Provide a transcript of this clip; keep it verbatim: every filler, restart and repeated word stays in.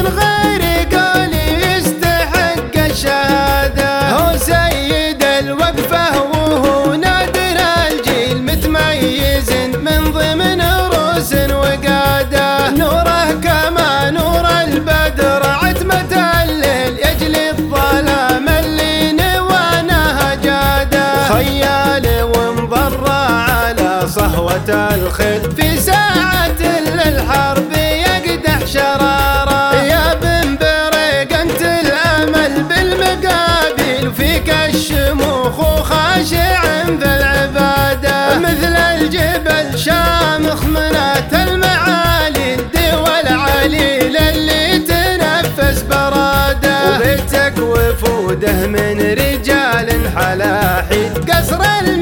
من غير قول يستحق الشهادة. هو سيد الوقفة وهو نادر الجيل، متميز من ضمن روس وقادة. نوره كما نور البدر، عتمة الليل يجلي الظلام اللي نوانه جاده. خيال وانضر على صهوة الخيل، في ساعة للحرب يقدح شراره. يا بن بريق انت الامل بالمقابل، وفيك الشموخ وخاشع ذا العباده. مثل الجبل شامخ منات المعالي، الدول العليل اللي تنفس براده. وبيتك وفوده من رجال حلاحي، قصر